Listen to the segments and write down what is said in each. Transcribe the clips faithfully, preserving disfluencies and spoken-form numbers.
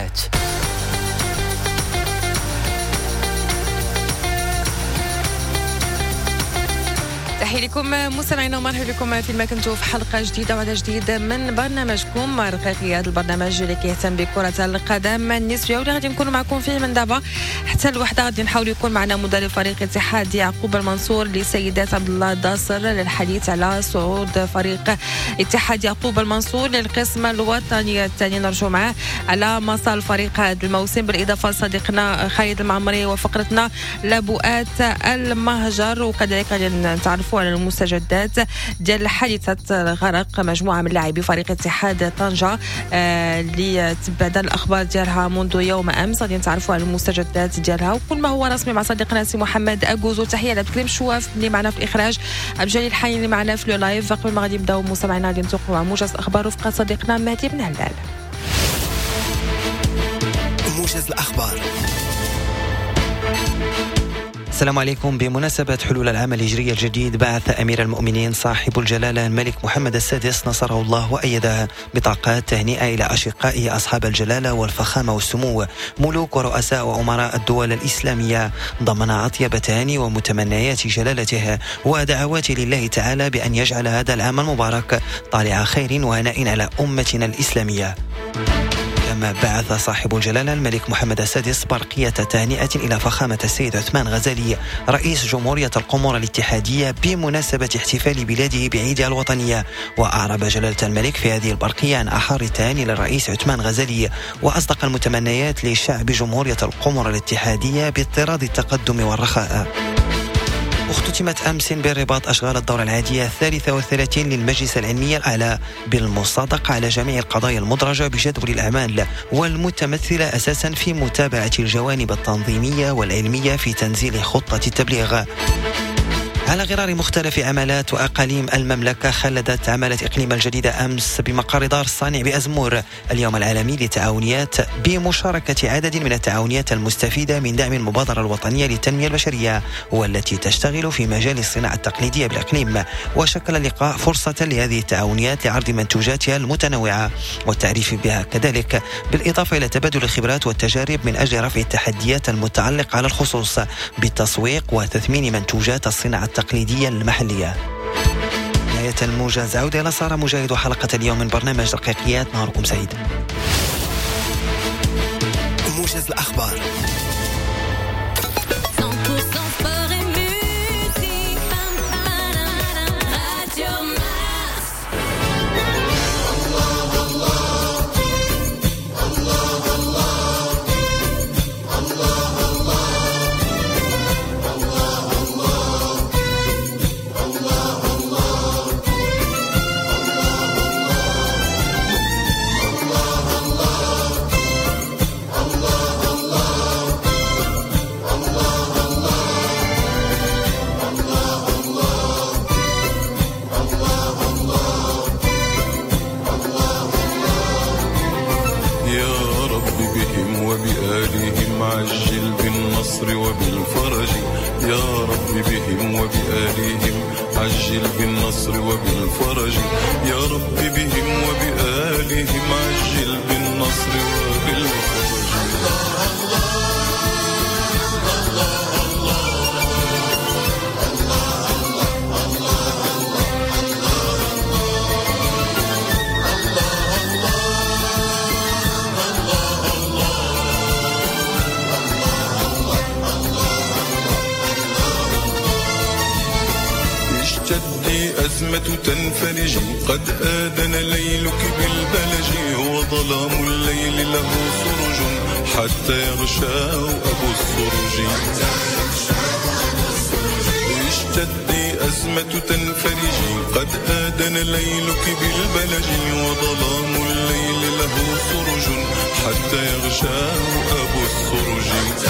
الساعات. تحية لكم مستمعينا ومرحبا بكم فيما كنتوا في حلقة جديدة وعدد جديد من برنامجكم رقيقي. هذا البرنامج اللي كيهتم بكرة القدم النسوية واللي غادي نكونوا معكم فيه من دابا حتى الوحدة. غادي نحاول يكون معنا مدرب فريق اتحاد يعقوب المنصور لسيدات عبد الله داصر للحديث على صعود فريق اتحاد يعقوب المنصور للقسم الوطني الثاني. نرجو معاه على مسار الفريق هذا الموسم، بالإضافة لصديقنا خالد المعمري وفقرتنا لبؤات المهجر، وكذلك غادي نتعرفوا على المستجدات ديال حادثة غرق مجموعة من لاعبي فريق اتحاد طنجة اللي آه تبعنا الأخبار ديالها منذ يوم أمس. غادي نتعرفوا على المستجدات ديالها وكل ما هو رسمي مع صديقنا سي محمد أجوزو. تحية لعبد الكريم شواف اللي معنا في الإخراج، عبد الجليل الحي اللي معنا في لو لايف. قبل ما غادي نبداو مستمعينا غادي نتوقعوا مع موجز الأخبار وفقا صديقنا مهدي بن هلال. موجز الأخبار. السلام عليكم. بمناسبة حلول العام الهجري الجديد، بعث أمير المؤمنين صاحب الجلالة الملك محمد السادس نصره الله وأيده بطاقات تهنئة إلى أشقائه أصحاب الجلالة والفخامة والسمو، ملوك ورؤساء وأمراء الدول الإسلامية، ضمن أطيب تهاني ومتمنيات جلالته ودعوات لله تعالى بأن يجعل هذا العام المبارك طالع خير وهناء على أمتنا الإسلامية. كما بعث صاحب الجلالة الملك محمد السادس برقية تهنئة إلى فخامة السيد عثمان غزالي رئيس جمهورية القمور الاتحادية بمناسبة احتفال بلاده بعيدها الوطنية. وأعرب جلالة الملك في هذه البرقية عن أحر التهاني للرئيس عثمان غزالي وأصدق المتمنيات لشعب جمهورية القمور الاتحادية باضطراد التقدم والرخاء. اختتمت أمس بالرباط أشغال الدورة العادية الثالثة والثلاثين للمجلس العلمي الأعلى بالمصادقة على جميع القضايا المدرجة بجدول الأعمال والمتمثلة أساسا في متابعة الجوانب التنظيمية والعلمية في تنزيل خطة التبليغ. على غرار مختلف عمالات وأقاليم المملكة، خلدت عمالة إقليم الجديدة أمس بمقر دار الصانع بأزمور اليوم العالمي للتعاونيات بمشاركة عدد من التعاونيات المستفيدة من دعم المبادرة الوطنية للتنمية البشرية والتي تشتغل في مجال الصناعة التقليدية بالإقليم. وشكل اللقاء فرصة لهذه التعاونيات لعرض منتوجاتها المتنوعة والتعريف بها كذلك، بالإضافة إلى تبادل الخبرات والتجارب من أجل رفع التحديات المتعلقة على الخصوص بالتسويق وتثمين منتوجات الصناعة التقليدية المحلية. نهاية الموجز، عودة إلى سارة مجاهد وحلقة اليوم من برنامج رقيقيات. نهاركم سعيد. موجز الأخبار. عجل بالنصر وبالفرج يا رب بهم وبآلهم، عجل بالنصر وبالفرج يا رب بهم وبآلهم، عجل بالنصر وبالفرج. الله أزمة تنفرج قد آذن ليلك بالبلج، وظلام الليل له سرج حتى يغشاه أبو السرج. اشتدي أزمة تنفرج قد آذن ليلك بالبلج، وظلام الليل له سرج حتى يغشاه أبو السرج.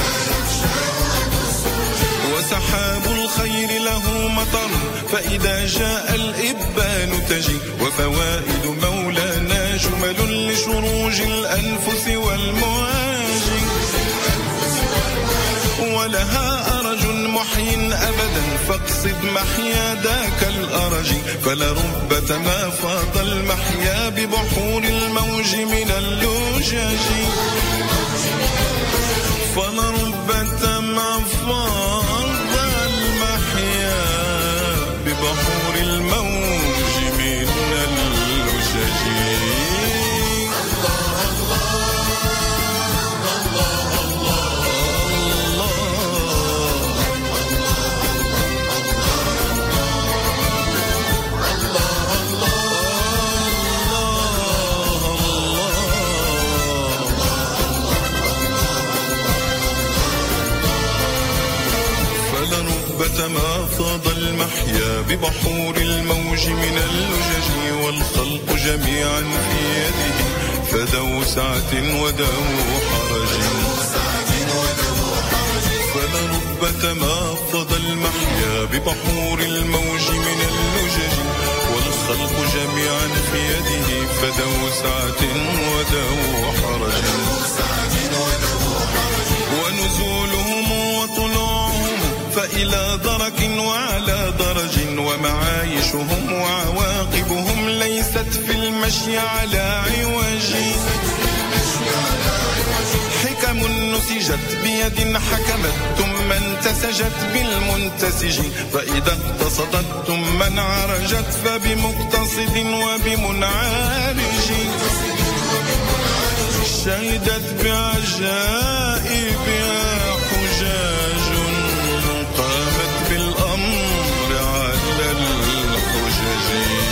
وسحاب الخير له مطر فإذا جاء الإبان تجي، وفوائد مولانا جمل لشروج الأنفس والمواجي. ولها أرج محي أبدا فاقصد محيا ذاك الأرج فلربما فاض المحيا ببحور الموج من اللجج فلربما فاض المحيا ببحور الموج من اللجج. ما فاض المحيا ببحور الموج من اللجج والخلق جميعا في يده فذو سعة وذو حرج فلربما فاض المحيا ببحور الموج من اللجج والخلق جميعا في يده فذو سعة وذو حرج ونزولهم وطلوعهم فإلى درك وعلى درج ومعايشهم وعواقبهم ليست في المشي على عوج حكم نسجت بيد حكمت ثم انتسجت بالمنتسج فإذا اقتصدت ثم انعرجت فبمقتصد وبمنعرج شهدت بعجائبها حجاج قامت بالأمر على الحجج.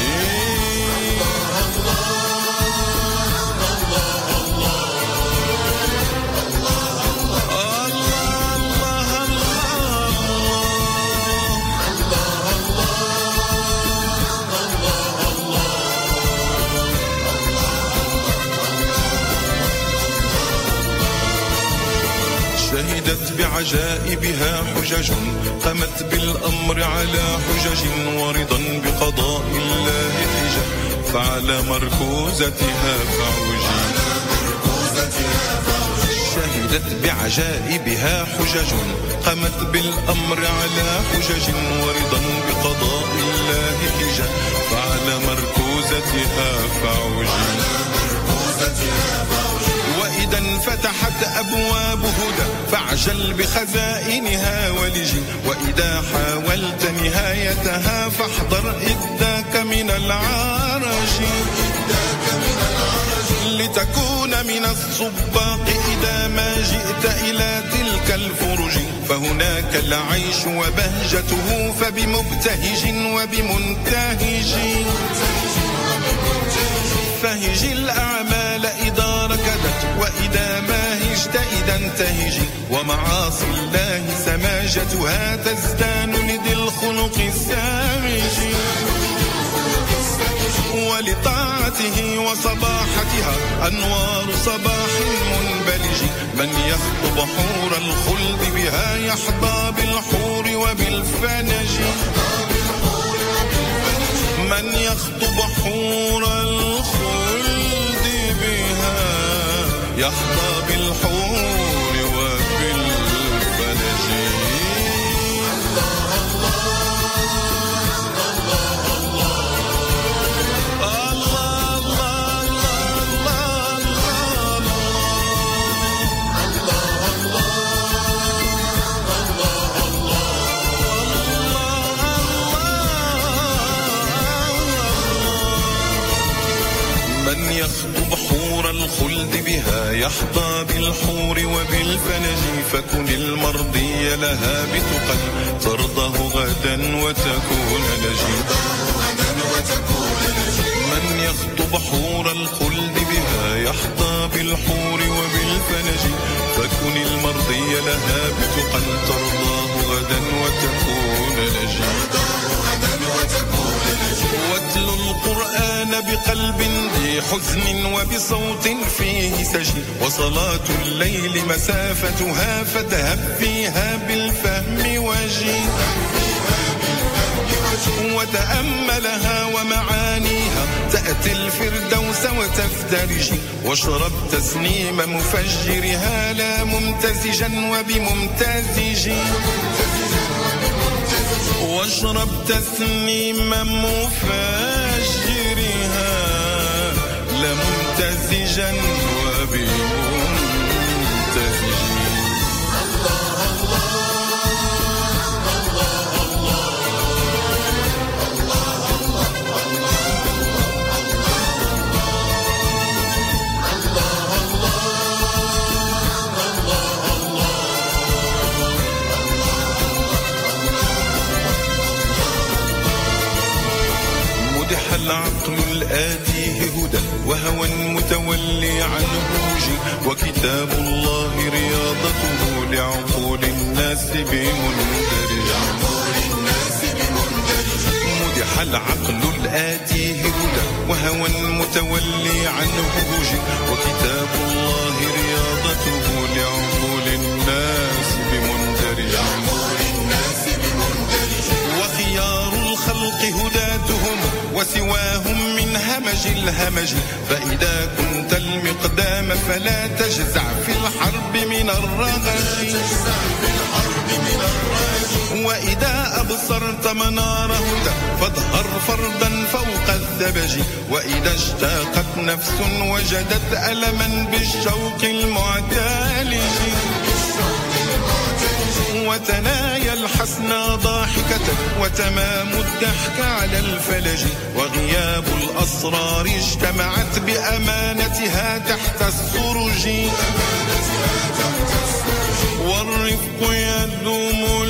شهدت بعجائبها حجج قامت بالأمر على حجج ورضا بقضاء الله حجة فعلى مركوزتها فعوجي شهدت بعجائبها حجج قامت بالأمر على حجج ورضا بقضاء الله حجة فعلى مركوزتها فعوجي وإذا انفتحت أبواب هدى فاعجل بخزائنها ولجي وإذا حاولت نهايتها فاحذر إذاك من العرج لتكون من الصباق إذا ما جئت إلى تلك الفرج فهناك العيش وبهجته فبمبتهج وبمنتهج فهج الأعمال إذا ركدت وإذا ما هجت إذا انتهج ومعاصي الله سماجتها تزدان لذي الخلق السامج ولطاعته وصباحتها أنوار صباح منبلج من يخطب حور الخلد بها يحظى بالحور وبالفنج من يخطب حور الخلد بها يحظى بالحور وبالفنج. من يخطب حور الخلد بها يحظى بالحور وبالفنج فكن المرضي لها بتقى ترضه غدا وتكون نجيبا من يخطب حور الخلد بها يحظى بالحور وبالفنج فكن المرضي لها بتقى ترضاه غدا وتكون نجيبا واتل القرآن بقلب ذي حزن وبصوت فيه سجي وصلاة الليل مسافتها فاذهب فيها بالفهم وجي وتأملها ومعانيها تأتي فأتي الفردوس وتفترجي واشرب تسنيم مفجرها لا ممتزجا وبممتزج واشرب تسنيم مفجرها لا ممتزجا وبممتزج العقل الآتيه هدى وهوى متولي عنه جي وكتاب الله رياضته لعقول الناس بمندرج مدح العقل الآتيه هدى وهوى متولي عنه جي وكتاب الله رياضته لعقول الناس بمندرج وخيار الخلق هداتهم وسواهم من همج الهمج فإذا كنت المقدام فلا تجزع في الحرب من الرغج وإذا أبصرت منار هدى فاظهر فردا فوق الثبج وإذا اشتاقت نفس وجدت ألما بالشوق المعتالج وتنايا الحسنى ضاحكة وتمام الضحك على الفلج وغياب الأسرار اجتمعت بأمانتها تحت السرج والرفق يدوم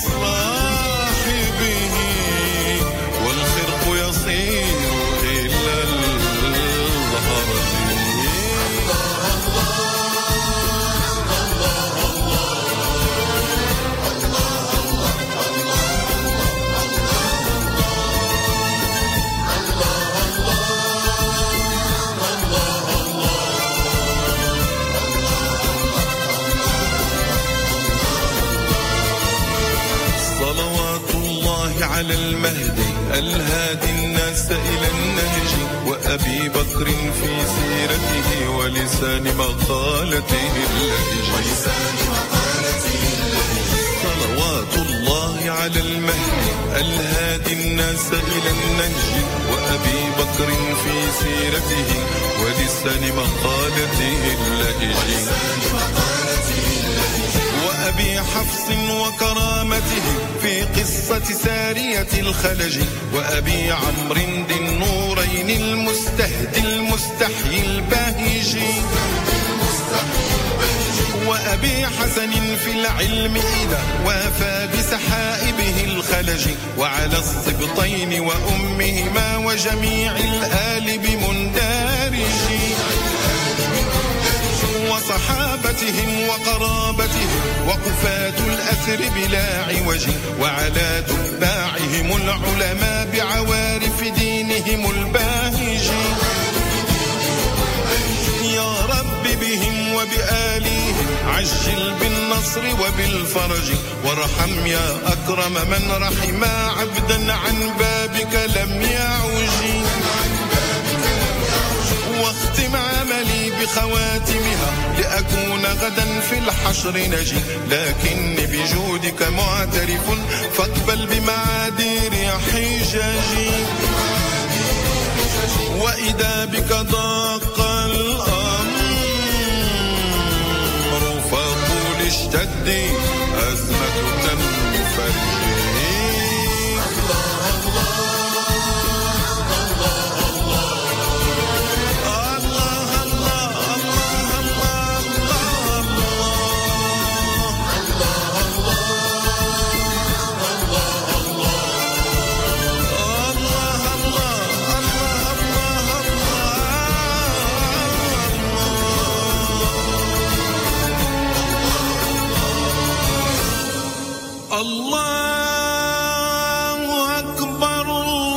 لصاحبه والخرق يصير إلى الهرج على المهدي الهادي الناس إلى النهج وأبي بكر في سيرته ولسان مقالته اللهج صلوات الله على المهدي الهادي الناس إلى النهج وأبي بكر في سيرته ولسان مقالته اللهج وأبي حفص وكرامته في قصة سارية الخلج وأبي عمرو ذي النورين المستهدي المستحيي الباهج وأبي حسن في العلم إذا وافى بسحائبه الخلج وعلى الصبطين وأمهما وجميع الآل بمندارج وصحابتهم وقرابتهم وقفاة الأثر بلا عوج وعلى تباعهم العلماء بعوارف دينهم الباهج يا رب بهم وبآلهم عجل بالنصر وبالفرج وارحم يا أكرم من رحم عبدا عن بابك لم يعوج واختم عملي بخواتمها لأكون غدا في الحشر نجي لكني بجودك معترف فاقبل بمعادير حجاجي وإذا بك ضاق الأمر فقول اشتدي أزمة تنفرجي الله أكبر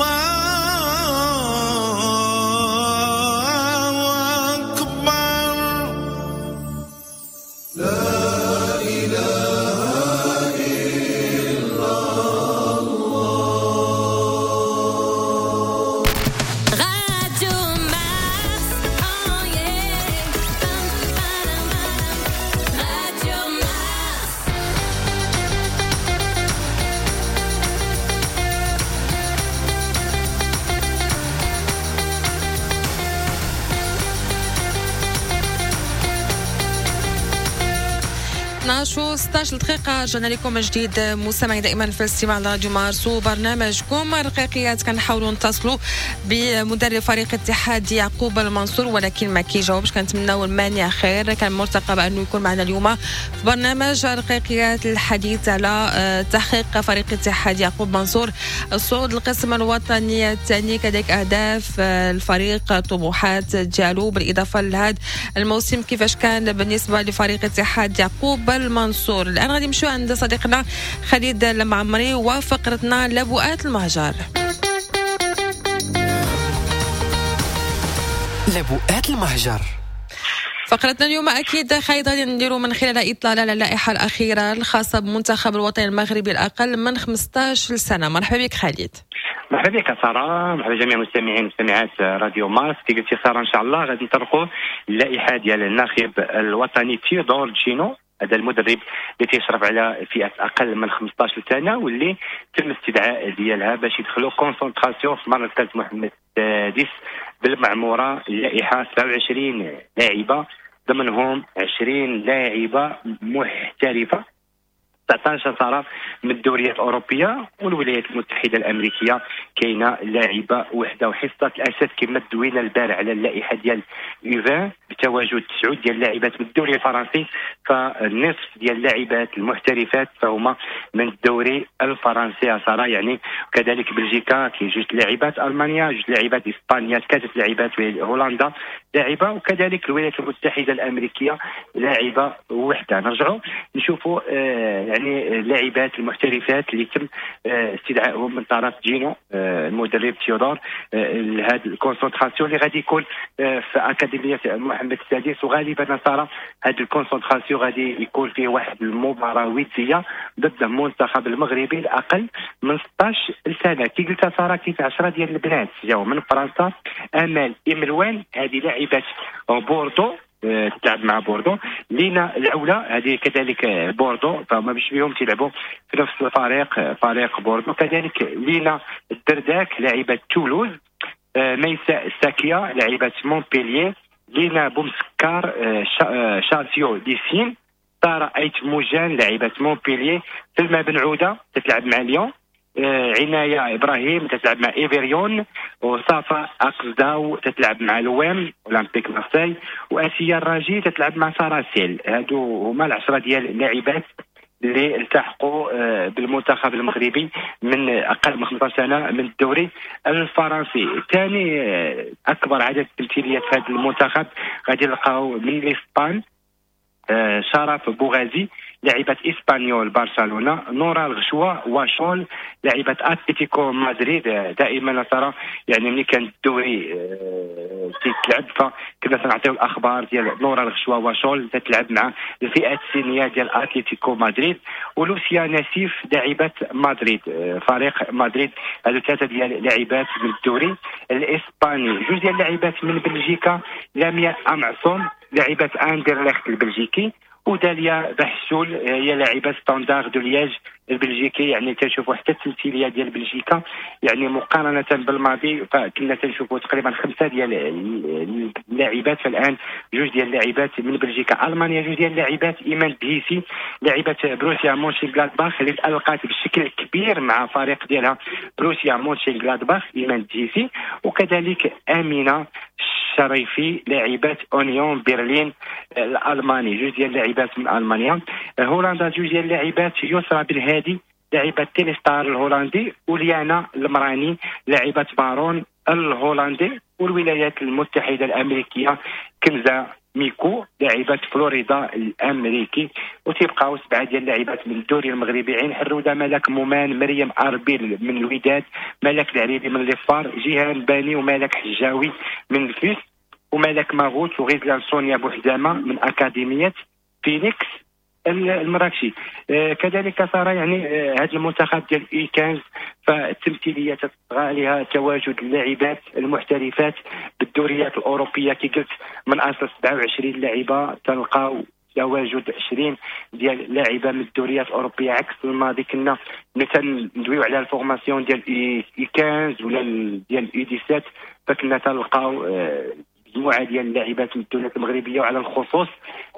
الله أكبر لا إله إلا الله. Radio اثناش و ستة عشر دقيقة رجعنا لكم من جديد مستمعين دائما في الاستماع على راديو مارس وبرنامجكم رقيقيات. كنحاولوا نتصلوا بمدرب فريق اتحاد يعقوب المنصور ولكن ما كيجاوبش. كنتمناو المانع خير. كان مرتقب انه يكون معنا اليوم في برنامج رقيقيات الحديث على تحقيق فريق اتحاد يعقوب منصور الصعود القسم الوطني الثاني، كذلك اهداف الفريق طموحات ديالو بالاضافه لهذا الموسم كيفاش كان بالنسبه لفريق اتحاد يعقوب المنصور. الان غادي نمشيو عند صديقنا خالد المعمري وفقرتنا لبؤات المهجر. لبؤات المهجر فقرتنا اليوم اكيد خالد غادي نديروا من خلال اطلاله على اللائحه الاخيره الخاصه بمنتخب الوطني المغربي الاقل من خمسة عشر سنه. مرحبا بك خالد. مرحبا بك ساره، مرحبا جميع المستمعين ومستمعات راديو ماس. كي قلتي ساره ان شاء الله غادي نطرقوا اللائحه ديال الناخب الوطني تيودور جينو، هذا المدرب اللي تيشرف على فئه اقل من خمسة عشر سنه واللي تم استدعاء ديالها باش يدخلوا كونسونطراسيون في مركز محمد السادس بالمعموره. اللائحه سبعة وعشرين لاعبه ضمنهم عشرين لاعبه محترفه، تسعة عشر صار من الدوريات الأوروبية والولايات المتحدة الأمريكية كاينة لاعبة وحدة. وحصة الأسد كما دوينا البارح على اللائحة ديال يوفان بتواجد تسعود ديال اللاعبات من الدوري الفرنسي، فالنصف ديال اللاعبات المحترفات فهما من الدوري الفرنسي صار يعني. كذلك بلجيكا كاين جوج لاعبات، ألمانيا جوج لاعبات، إسبانيا ثلاثة لاعبات، هولندا لاعبة، وكذلك الولايات المتحدة الأمريكية لاعبة وحدة. نرجعوا نشوفوا آه يعني اللاعبات المحترفات اللي تم استدعائهم من طرف جينو المدرب تيودور لهذا الكونسونطراسيون اللي غادي يكون في اكاديميه محمد السادس. وغالبا صار هذا الكونسونطراسيون غادي يكون فيه واحد المباراه وديه ضد المنتخب المغربي الاقل من ستة عشر سنه. كي قلت صار كاين عشرة ديال البنات جاوا من فرنسا، امال املوان هذه لاعبات بوردو تلعب مع بوردو، لينا العوله هذه كذلك بوردو، فما باش بهم تلعبوا في نفس الفريق فريق بوردو. كذلك لينا الدرداك لاعبه تولوز، ميساء الساكيه لاعبه مونبيلييه، لينا بومسكار شارسيو ديسين، طارق ايت موجان لاعبه مونبيلييه، سلمى بن عوده تتلعب مع ليون، عناية إبراهيم تتلعب مع إيفيريون، وصافا أقزداو تتلعب مع الوام أولمبيك مارسيل، وآسيا الراجي تتلعب مع ساراسيل. هادو هما العشرة ديال اللاعبات اللي التحقوا بالمنتخب المغربي من أقل من خمسة عشر سنة من الدوري الفرنسي. ثاني أكبر عدد تمثيليات في هذا المنتخب غادي نلقاو من الإسبان شرف بوغازي لاعبة إسبانيول برشلونة، نورا الغشوة واشول لاعبة أتلتيكو مدريد. دائما ترى يعني ملي كان الدوري تتلعب فكنا تنعطيو الأخبار ديال نورا الغشوة واشول تتلعب مع الفئة السنية ديال أتلتيكو مدريد، ولوسيا ناسيف لاعبة مدريد فريق مدريد. هذو ثلاثة ديال لاعبات من الدوري الإسباني. جوج ديال اللاعبات من بلجيكا، لاميا أمعصون لاعبة أندرلخت البلجيكي، وداليا بحسول هي لاعبة ستاندار دو لياج البلجيكي. يعني تنشوفوا حتى التمثيليه ديال بلجيكا يعني مقارنه بالماضي فكنا تنشوفوا تقريبا خمسه ديال اللاعبات، فالان جوج ديال اللاعبات من بلجيكا. المانيا جوج ديال اللاعبات، ايمان دهيسي لاعبه بروسيا مونشنغلادباخ اللي تالقات بشكل كبير مع فريق ديالها بروسيا مونشنغلادباخ، ايمان دهيسي، وكذلك امينه الشريفي لاعبات اونيون برلين الالماني، جوج ديال اللاعبات من المانيا. هولندا جوج ديال اللاعبات، يسرى بن هادي لاعبة تيليستار الهولندي، وليانا المراني لاعبة بارون الهولندي، والولايات المتحدة الأمريكية كنزا ميكو لاعبة فلوريدا الأمريكي. وتبقاو سبعة ديال اللاعبات من الدوري المغربي، عين حرودة ملك مومان، مريم أربيل من الوداد، ملك العريبي من ليفار، جيهان باني وملك حجاوي من الفيس، وملك ماغوت وغيزلان سونيا بوحزامة من أكاديمية فينيكس المراكشي. آه كذلك صار يعني آه هذا المنتخب ديال اي خمسة فالتمثيليه تطغى عليها تواجد اللاعبات المحترفات بالدوريات الاوروبيه. كي قلت من اصل سبعة وعشرين لاعبه تلقاو تواجد عشرين ديال اللاعبه من الدوريات الاوروبيه، عكس الماضي كنا ندويو على الفورماسيون ديال اي خمسة ولا ديال اي سبعة عشر فكنا تلقاو آه مجموعه ديال اللاعبات من الدوريات المغربيه، وعلى الخصوص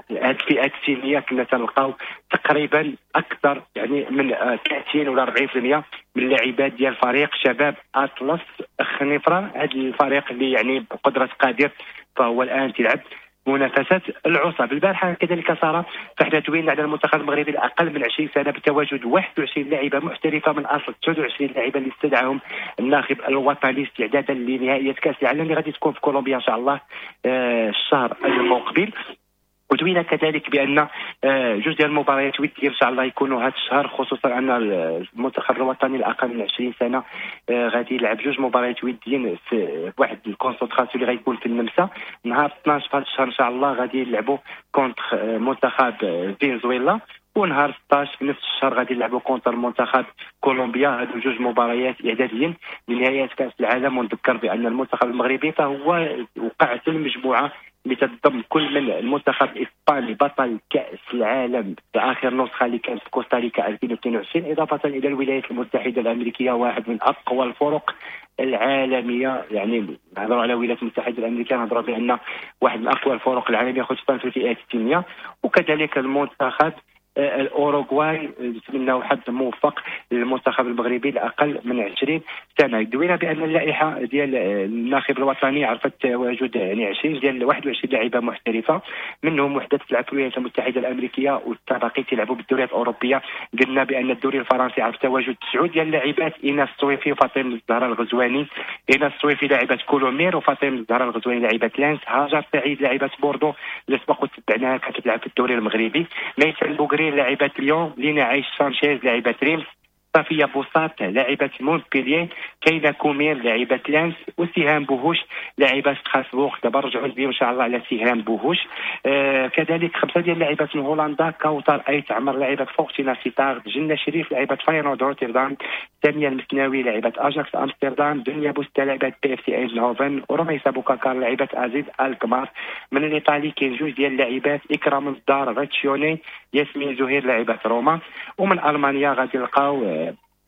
هذه الفئات السنيه كنا تلقاو تقريبا اكثر يعني من ثلاثين ولا أربعين بالمئة من اللاعبات ديال فريق شباب اطلس خنيفره. هذا الفريق اللي يعني بقدره قادر فهو الان تلعب منافسات العصاب. البارحه كذلك صار فاحنا توينا على المنتخب المغربي الاقل من عشرين سنه بتواجد واحد وعشرين لاعبه محترفه من اصل تسعة وعشرين لاعبه اللي استدعاهم الناخب الوطني استعدادا لنهائيه كاس العالم اللي غادي تكون في كولومبيا ان شاء الله آه الشهر المقبل. وتوينا كذلك بان جوج ديال المباريات وديه ان شاء الله يكونوا هذا الشهر، خصوصا ان المنتخب الوطني الاقل من عشرين سنه غادي يلعب جوج مباريات وديين في واحد الكونسنتراسيون اللي غيكون في النمسا نهار اثناش في هذا الشهر ان شاء الله غادي يلعبوا كونتر منتخب فنزويلا، ونهار ستطاش في نفس الشهر غادي يلعبوا كونتر منتخب كولومبيا. هذو جوج مباريات اعداديين لنهايه كاس العالم. ونذكر بان المنتخب المغربي فهو وقع في المجموعه اللي تضم كل من المنتخب الاسباني بطل كاس العالم في اخر نسخه اللي كانت في كوستاريكا ألفين واثنين وعشرين، اضافه الى الولايات المتحده الامريكيه واحد من اقوى الفرق العالميه. يعني نهضروا على الولايات المتحده الامريكيه نهضروا بان واحد من اقوى الفرق العالميه خصوصا في الفئات السنيه. وكذلك المنتخب الاوروغواي نتمنى حظ موفق للمنتخب المغربي الاقل من عشرين سنه. دوينا بان اللائحه ديال الناخب الوطني عرفت تواجد يعني عشرين ديال واحد وعشرين لاعبه محترفه، منهم وحده تلعب في الولايات المتحده الامريكيه والباقي تلعبوا بالدوريات الاوروبيه. قلنا بان الدوري الفرنسي عرف تواجد تسعه ديال اللاعبات، ايناس الصويفي وفاطمه الزهراء الغزواني. ايناس الصويفي لاعبه كولومير وفاطمه الزهراء الغزواني لاعبه لانس. هاجر سعيد لاعبه بوردو اللي سبق وتبعناها كانت تلعب في الدوري المغربي. ميسن بوغري لاعبة ليون. لينا عايش سانشيز لاعبة ريمس. صفية بوساط لاعبة مونبيلييه. كاينة كومير لاعبة لانس. وسهام بوهوش لاعبة ستراسبورغ. دابا نرجعوا بهم ان شاء الله على سهام بوهوش. آه كذلك خمسه ديال اللاعبات من هولندا. كوثر ايت عمر لاعبة فورتينا سيتارد. جنة شريف لاعبة فاينورد روتردام. سامية المسناوي لاعبة اجاكس امستردام. دنيا بوستا لاعبة بي اف سي اينزهوفن. ورميسا بوكاكار لاعبة ازيد الكمار. من الايطالي كاين جوج ديال اللاعبات اكرام الدار راتشيوني. ياسمين زهير لاعبة روما. ومن المانيا غادي نلقاو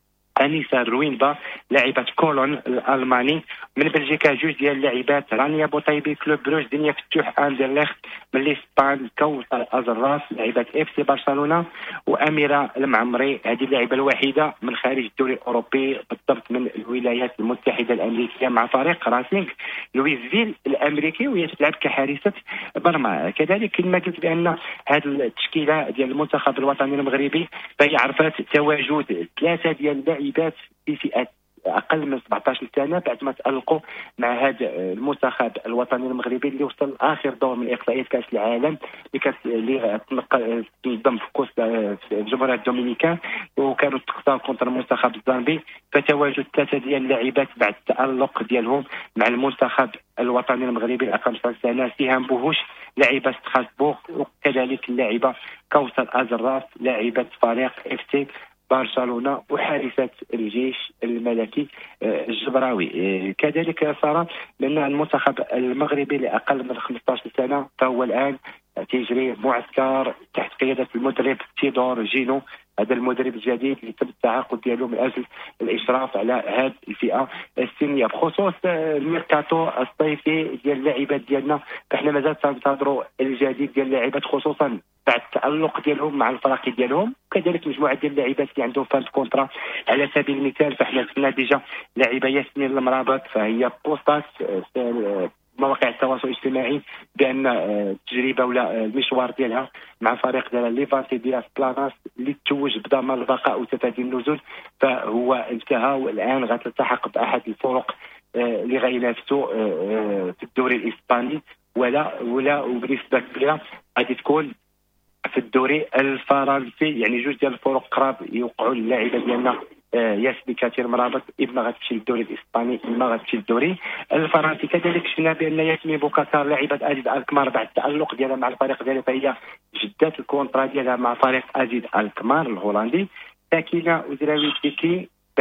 انيسا روينبا لاعبة كولون الالماني. من بلجيكا جوج ديال اللاعبات رانيا بوطيبي كلوب بروج. دنيا فتوح اندرليخت. من الاسبان كوثر ازراس لاعبة اف سي برشلونه. واميره المعمري هذه اللاعبه الوحيده من خارج الدوري الاوروبي بالضبط من الولايات المتحده الامريكيه مع فريق راسينغ لويسفيل الامريكي وهي تلعب كحارسه مرمى. كذلك كما قلت بان هذه التشكيله ديال المنتخب الوطني المغربي فهي عرفت تواجد ثلاثه ديال اللاعبات في فئات اقل من سبعطاش سنه بعد ما تالقوا مع هذا المنتخب الوطني المغربي اللي وصل اخر دور من اقصائيات كاس العالم اللي كانت اللي تنظم في كوست في الجمهوريه الدومينيكان وكانوا تقطعوا كونتر المنتخب الزامبي. فتواجد ثلاثه ديال اللاعبات بعد التالق ديالهم مع المنتخب الوطني المغربي الاقل من خمسة سنه. سهام بوهوش لاعبه ستراسبورغ. وكذلك اللاعبه كوثر ازراس لاعبه فريق اف سي برشلونه وحارسة الجيش الملكي الجبراوي. كذلك صار لأن المنتخب المغربي لأقل من خمسطاش سنة فهو الآن تجري معسكر تحت قيادة المدرب تيدور جينو. هذا المدرب الجديد اللي تم التعاقد ديالو من اجل الاشراف على هذه الفئه السنيه. بخصوص الميركاتو الصيفي ديال اللاعبات ديالنا فاحنا مازال تنتظروا الجديد ديال اللاعبات خصوصا بعد التالق ديالهم مع الفرق ديالهم. كذلك مجموعه ديال اللاعبات اللي عندهم فان كونترا. على سبيل المثال فاحنا شفنا ديجا لاعبه ياسمين المرابط فهي بوستات مواقع التواصل الاجتماعي بان التجربه ولا المشوار ديالها مع فريق ديال ليفانتي ديال بلاناس اللي توج بضمان البقاء وتفادي النزول فهو انتهى والان غتلتحق باحد الفرق اللي غينافسوا في الدوري الاسباني ولا ولا وبنسبه كبيره غادي تكون في الدوري الفرنسي. يعني جوج ديال الفرق قراب يوقعوا اللاعبه ديالنا ياسمين كثير مرابط اما غتمشي للدوري الاسباني اما غتمشي للدوري الفرنسي. كذلك شفنا بان ياسمين بوكاكار لاعبه ازيد الكمار بعد التالق ديالها مع الفريق ديالها فهي جدات الكونترا ديالها مع فريق ازيد الكمار الهولندي. ساكنه وزراوي تيكي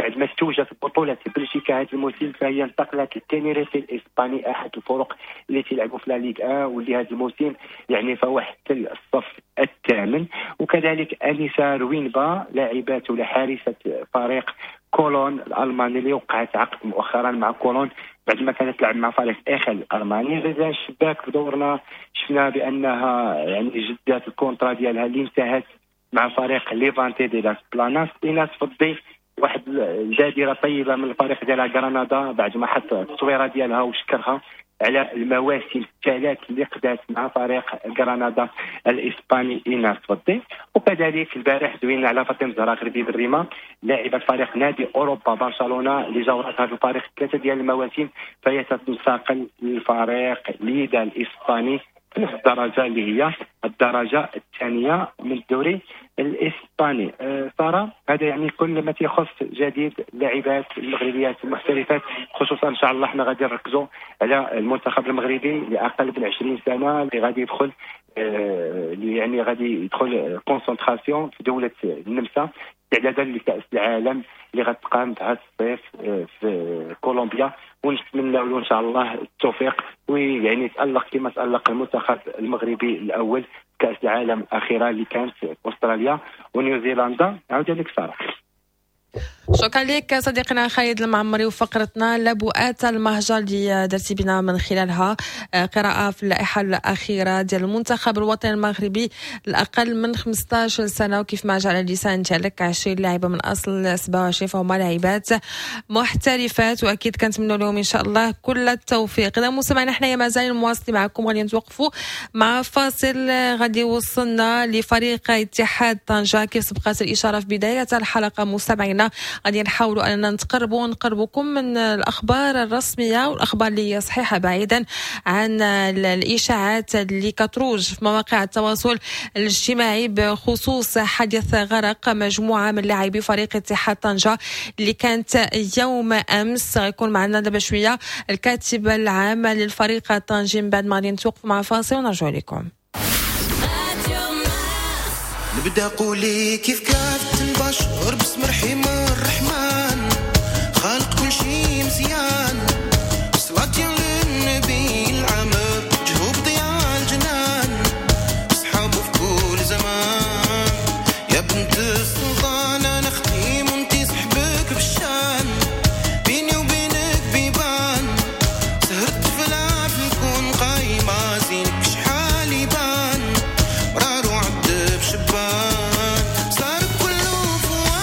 بعد ما توجت بطولة بلجيكا هذا الموسم فهي انتقلت للتينيريف الإسباني أحد الفرق اللي تلعبوا في لا ليغ واحد واللي هذا الموسم يعني فهو حتى الصف الثامن. وكذلك أنيسا روينبا لاعبات ولا حارسة فريق كولون الألماني اللي وقعت عقد مؤخرا مع كولون بعد ما كانت تلعب مع فريق إيخل الألماني. غزال الشباك في دورنا شفنا بأنها يعني جدات الكونترا ديالها اللي انتهت مع فريق ليفانتي دي لاس بلاناس. إيناس فضي واحد الجديرة طيبة من الفريق ديالها غرناطة بعد ما حط التصويرة ديالها وشكرها على المواسم الثلاث اللي قدات مع فريق غرناطة الإسباني إيناس فضي. وكذلك البارح دوينا على فاطمة زهراء غربي بالريمة لاعبة فريق نادي أوروبا برشلونة اللي جاورت هذا الفريق ثلاثة ديال المواسم فهي تنتقل للفريق ليدا الإسباني في نفس الدرجة اللي هي الدرجة الثانية من الدوري الإسباني. أه سارة هذا يعني كل ما يخص جديد اللاعبات المغربيات المحترفات، خصوصا إن شاء الله احنا غادي نركزوا على المنتخب المغربي اللي أقل من عشرين سنة اللي غادي يدخل أه يعني غادي يدخل كونسنتراسيون في دولة النمسا استعدادا لكأس العالم اللي غتقام في هذا الصيف في كولومبيا. ونتمنى له ان شاء الله التوفيق ويعني يتألق كما تألق المنتخب المغربي الاول كأس العالم الاخيره اللي كانت في استراليا ونيوزيلندا. عاود لك ساره. شكرا لك صديقنا خالد المعمري وفقرتنا لبؤات المهجر اللي درتي بنا من خلالها قراءة في اللائحة الأخيرة ديال المنتخب الوطني المغربي الأقل من خمسة عشر سنة وكيف ما جاء على اللسان ديالك عشرين لاعبة من أصل سبعة وعشرين فهما لاعبات محترفات وأكيد كنتمنوا لهم إن شاء الله كل التوفيق. إذا مستمعينا حنايا مازال مواصلين معكم غادي نتوقفوا مع فاصل غادي يوصلنا لفريق اتحاد طنجة كيف سبقت الإشارة في بداية الحلقة. مستمعينا غادي نحاولوا اننا نتقربوا ونقربوكم من الاخبار الرسميه والاخبار اللي هي صحيحه بعيدا عن الاشاعات اللي كتروج في مواقع التواصل الاجتماعي بخصوص حدث غرق مجموعه من لاعبي فريق اتحاد طنجة اللي كانت يوم امس. غيكون معنا دابا شويه الكاتب العام للفريق الطنجي من بعد ما غادي نتوقفوا مع فاصل ونرجعوا لكم. نبدا قولي كيف كافة البشر باسم رحيم الرحمن خالق كل شي مزيان صلاة للنبي العمر جهوب ضياء الجنان اصحابه في كل زمان يا بنت السلطان انا ختيم وانتي صحبك بالشان بيني وبينك بيبان سهرت فلاف نكون قايمة زينك شحال يبان مرار وعد بشبان صار كله فوان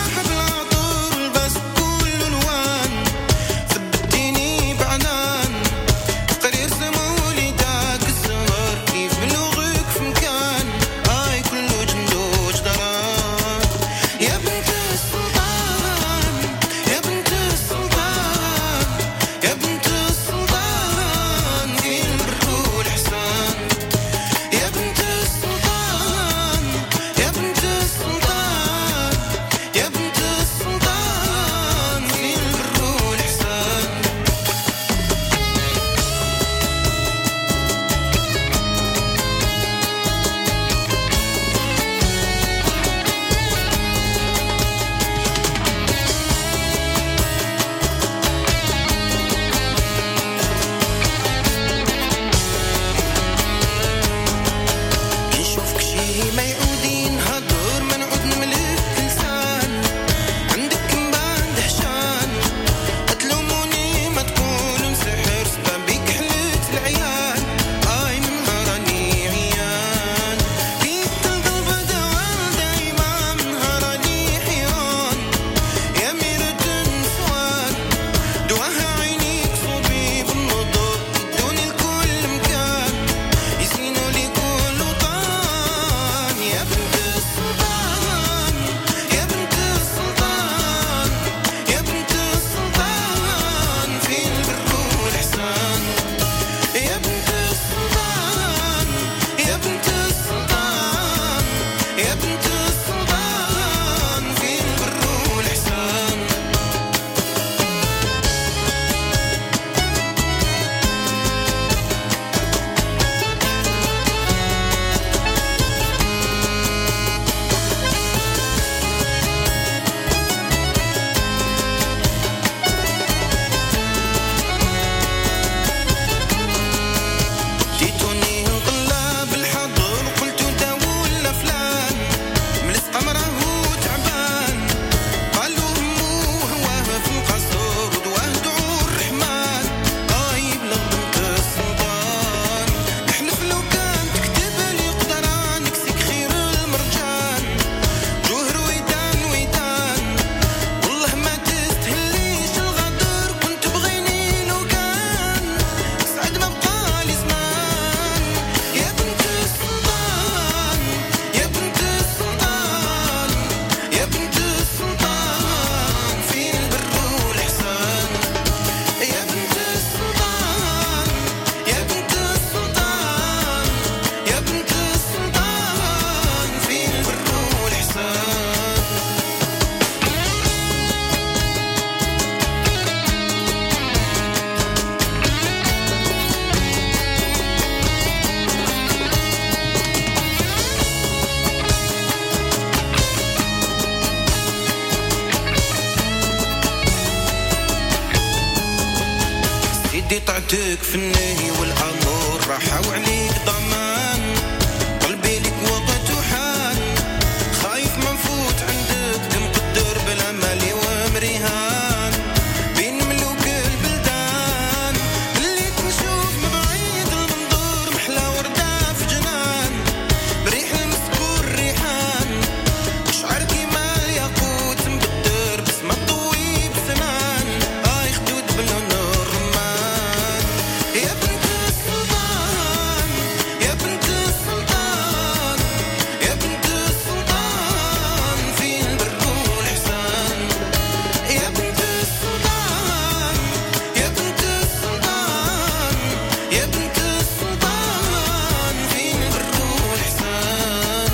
يدي طعتك في النهي والأمور راحة وعليك ضمان قلبي لك وقت وحان خايف ما نفوت عندك مقدر بالأمل ومريهان بين ملوك البلدان اللي تنشوف من بعيد المنظور محلى وردة في جنان بريح المسكور ريحان شعر كيما الياقوت مبدر بس ما تضوي بسنان آي خدود باللون الرمان يا بنت السلطان يا بنت السلطان يا بنت السلطان في البر والإحسان يا بنت السلطان يا بنت السلطان يا بنت السلطان في البر والإحسان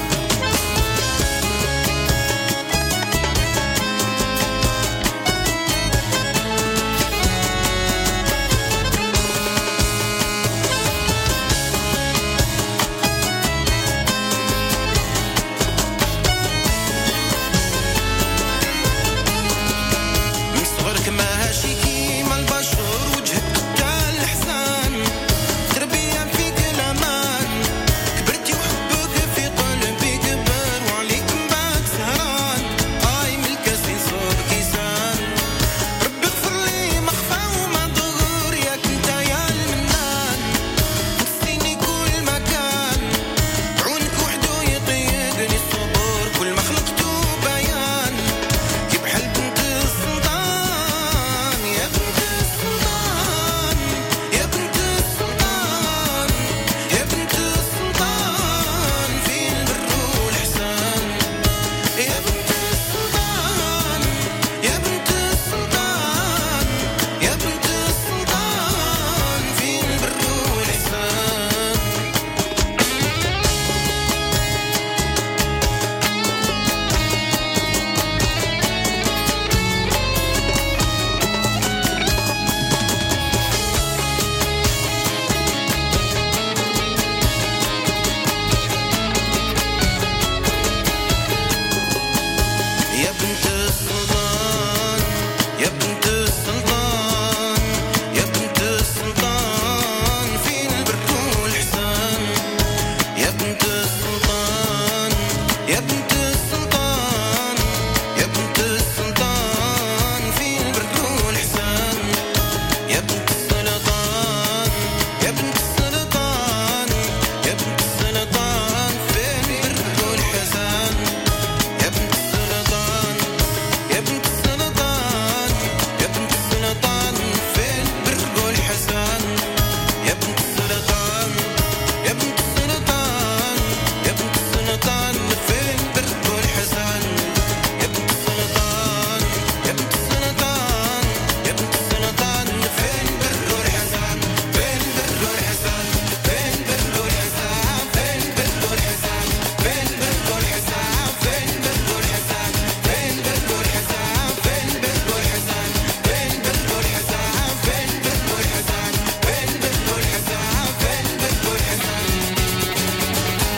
من صغرك ماشي كيما البشر وجهك قتال الإحسان تربية فيك الأمان كبرتي وحبك في قلبي كبر وعليك مبات سهران آي من الكاسين صوب كيسان ربي اغفر لي ما خفا وما ضغور ياك انت يا المنان تنسيني كل مكان عونك وحده يطيقني الصبر كل ما خلقته بيان كي بحال بنت السلطان يا بنت السلطان يا بنت السلطان يا بنت السلطان في البر والإحسان يا بنت السلطان يا بنت السلطان يا بنت السلطان في البر والإحسان يا بنت السلطان يا بنت السلطان يا بنت السلطان في البر والإحسان يا بنت السلطان يا بنت السلطان يا بنت السلطان في البر والإحسان يا بنت السلطان يا بنت السلطان يا بنت السلطان في البر والإحسان يا بنت السلطان يا بنت السلطان يا بنت السلطان في البر والإحسان يا بنت السلطان يا بنت السلطان يا بنت السلطان في البر والإحسان يا بنت السلطان يا بنت السلطان يا بنت السلطان في البر والإحسان في البر والإحسان في البر والإحسان في البر والإحسان في البر والإحسان في البر والإحسان في البر والإحسان في البر والإحسان في البر والإحسان في البر والإحسان في البر والإحسان في البر والإحسان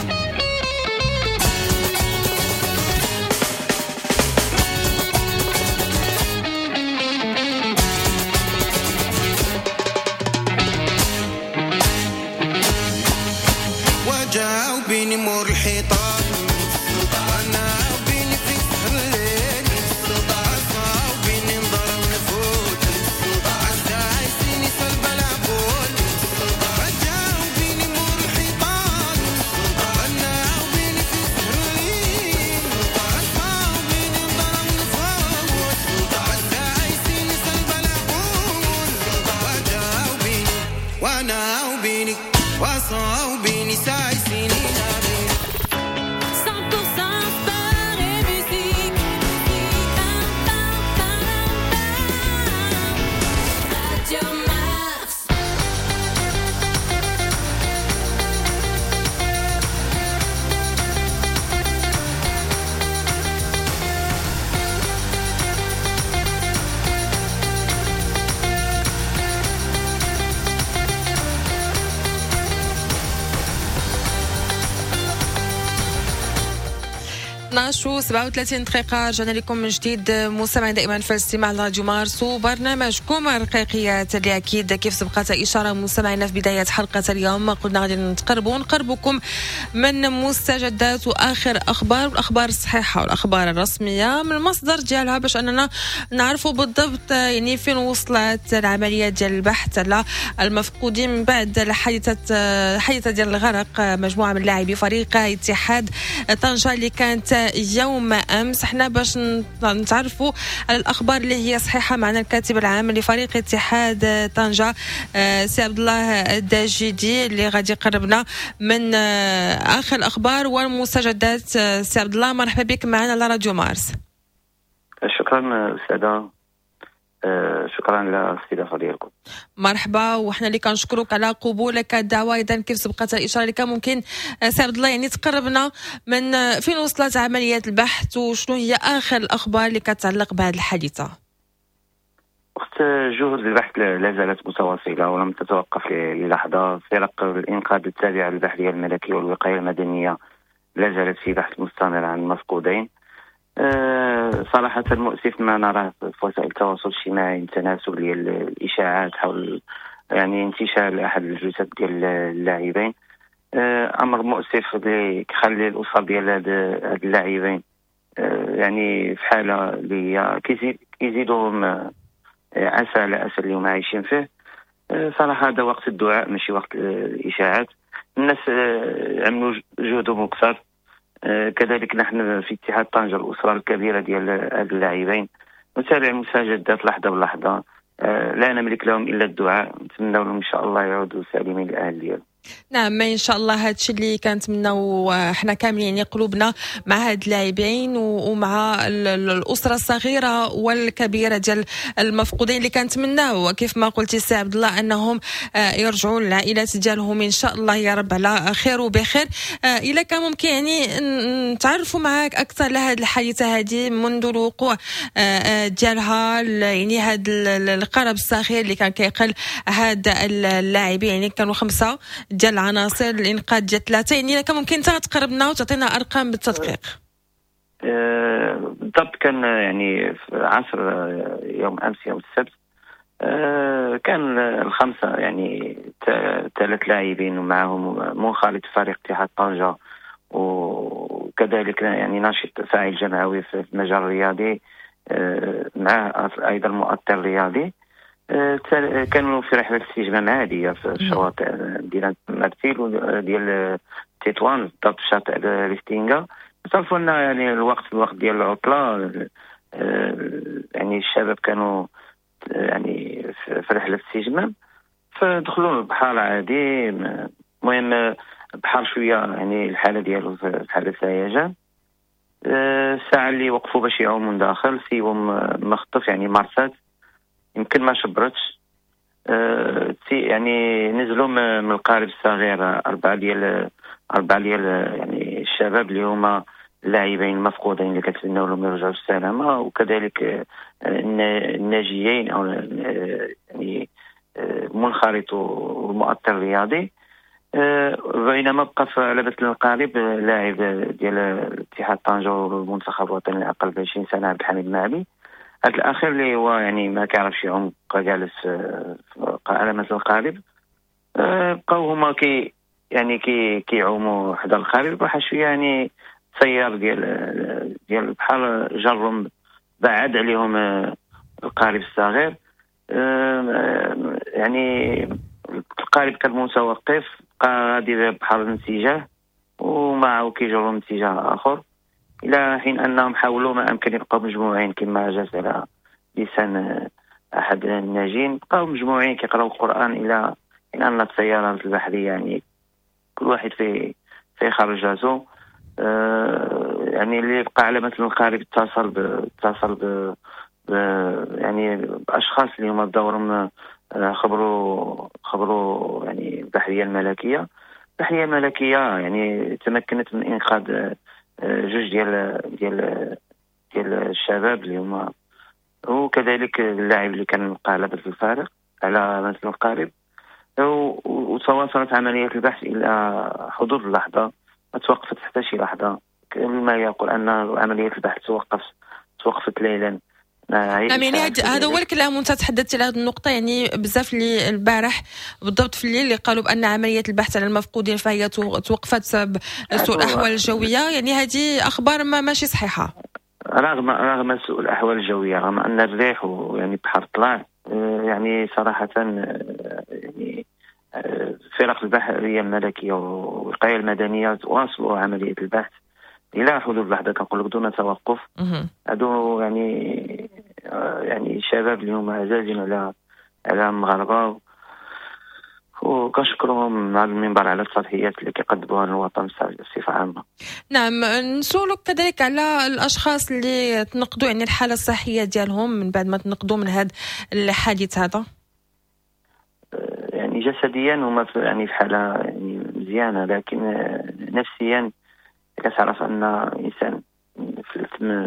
وجاوبيني مور الحيطان أنا وبيني في سهر الليل صاوبيني نضرب نفوت عايزيني سلب العبول وجاوبيني مور الحيطان أنا وبيني في سهر الليل صاوبيني نضرب نفوت عايزيني سلب العبول وجاوبيني وأنا وبيني وصاوبيني سايسيني نابين cent pour cent sport et musique. Pam, pam, pam, pam. Radio Mars. اثناش و سبعة وثلاثين دقيقة رجعنا لكم من جديد مستمعين دائما في الاستماع لراديو مارس وبرنامجكم رقيقيات اللي أكيد كيف سبقت إشارة مستمعينا في بداية حلقة اليوم قلنا غادي نتقربوا نقربكم من مستجدات وآخر أخبار والأخبار الصحيحة والأخبار الرسمية من المصدر ديالها باش أننا نعرفوا بالضبط يعني فين وصلت العملية ديال البحث على المفقودين من بعد حادثة حادثة ديال الغرق مجموعة من لاعبي فريق اتحاد طنجة اللي كانت يوم أمس. احنا باش نتعرفوا على الأخبار اللي هي صحيحة معنا الكاتب العام لفريق اتحاد طنجة سي عبد الله الداجيدي اللي غادي يقربنا من آخر الأخبار والمستجدات. سي عبد الله مرحبا بك معنا على راديو مارس. شكرا أستاذة، شكرا للاستضافة ديالكم. مرحبا، وحنا اللي كنشكروك على قبولك الدعوة. اذا كيف سبقت الاشاره اللي كان ممكن سي عبد الله يعني تقربنا من فين وصلت عمليه البحث وشنو هي اخر الاخبار اللي كتعلق بهذه الحادثه؟ وقت جهود البحث لا زالت متواصله ولم تتوقف للحظه. فرق الانقاذ التابعه للبحريه الملكيه والوقايه المدنيه لا زالت في بحث مستمر عن المفقودين. أه صراحة مؤسف ما نراه في وسائل التواصل الاجتماعي تناسل ديال الإشاعات حول يعني انتشار أحد الجثث ديال اللاعبين. أه أمر مؤسف اللي كيخلي الأسر ديال هاد اللاعبين أه يعني في حالة اللي كيزيدوهم عسى على أسى اللي هما عايشين فيه. أه صراحة هذا وقت الدعاء ماشي وقت الإشاعات. الناس أه عملوا جهدهم أكثر. آه كذلك نحن في اتحاد طنجة الأسرة الكبيرة ديال هاد اللاعبين نتابع المستجدات لحظة بلحظة. آه لا نملك لهم إلا الدعاء، نتمنى لهم إن شاء الله يعودوا سالمين للأهل ديالهم. نعم إن شاء الله هادشي اللي كنتمناو حنا كاملين يعني قلوبنا مع هاد اللاعبين ومع الأسرة الصغيرة والكبيرة ديال المفقودين اللي كنتمناو كيف ما قلتي سي عبد الله أنهم يرجعوا للعائلات ديالهم إن شاء الله يا رب على خير وبخير. إلا كان ممكن يعني نتعرفوا معاك أكثر لهاد الحادثة هذه منذ الوقوع ديالها، يعني هاد القرب الصغير اللي كان كيقل هاد اللاعبين يعني كانوا خمسة ديال العناصر الانقاذ ديال ثلاثه، يعني كان ممكن انت تقربنا وتعطينا ارقام بالتدقيق. أه بالضبط كان يعني في عصر يوم امس يوم السبت أه كان الخمسه يعني ثلاث لاعبين ومعهم منخرط فريق اتحاد طنجة وكذلك يعني ناشط فاعل جمعوي في المجال الرياضي أه معه ايضا مؤطر رياضي. كانوا في رحلة استجمام عادية في الشواطئ ديال مرتيل وديال تطوان بالضبط شاطئ ريستينغا. صرفوا لنا يعني الوقت الوقت ديال العطلة. يعني الشباب كانوا يعني في رحلة استجمام فدخلوا البحر عادي. المهم البحر شوية يعني الحالة ديالو في حالة هيجان. الساعة اللي وقفوا باش يعوموا من داخل سيهم مخطف يعني مرسات يمكن ما شبرتش. أه يعني نزلوا من القارب الصغير أربعة ديال أربعة ديال يعني الشباب اللي هما اللاعبين المفقودين اللي كنتمنوا لهم يرجعوا بالسلامة، وكذلك الناجيين أو يعني المنخرط والمؤطر الرياضي. أه بينما بقى في لعبة القارب لاعب ديال اتحاد طنجة والمنتخب الوطني الأقل بعشرين سنة عبد الحميد معبي. هذا الأخير اللي هو يعني ما كيعرفش يعوم بقى جالس في علامة القارب. أه بقاو هما كي يعني كي كيعوموا حدا القارب واحد شويه يعني سيار ديال ديال البحر جرهم بعد عليهم القارب الصغير. أه يعني القارب كان متوقف بقى غادي بحر الاتجاه ومعه كيجرهم اتجاه آخر إلى حين أنهم حاولوا ما أمكن يبقوا مجموعين كما جاء على لسان أحد الناجين. بقاو مجموعين كيقراو القرآن إلى إلى أن السيارات البحرية يعني كل واحد في في خرجاته. آه يعني اللي بقى على مثل القارب اتصل ب اتصل ب يعني بأشخاص اللي هما بدورهم خبروا خبروا يعني البحرية الملكية. البحرية الملكية يعني تمكنت من إنقاذ جوج ديال ديال ديال الشباب اللي هما وكذلك اللاعب اللي كان مقالب في الفارق على مثل القارب. وتواصلت عملية البحث إلى حدود اللحظة، ما توقفت حتى شي لحظة. ما يقول أن عملية البحث توقف توقفت ليلا. نعم يعني هذا هو الكلام وانت تحدثت على هذه النقطة. يعني بزاف اللي البارح بالضبط في الليل اللي قالوا بأن عملية البحث على المفقودين فهي توقفت بسبب سوء الأحوال الجوية. يعني هذه أخبار ما ماشي صحيحة رغم رغم سوء الأحوال الجوية، رغم أن الريح يعني بحر طلع. يعني صراحة يعني فرق البحرية الملكية والوقاية المدنية تواصلوا عملية البحث إلى حدود لحظة كنقول دون توقف. هادو يعني يعني شباب اليوم عزازين على على المغاربة، وكنشكرهم على المنبر على التضحيات اللي كيقدموها للوطن بصفة عامة. نعم نسولك كذلك على الأشخاص اللي تنقدوا يعني الحالة الصحية ديالهم من بعد ما تنقدوا من هذا الحادث هذا. يعني جسديا هما يعني في حالة يعني مزيانة، لكن نفسيا كتعرف أن إنسان فلت من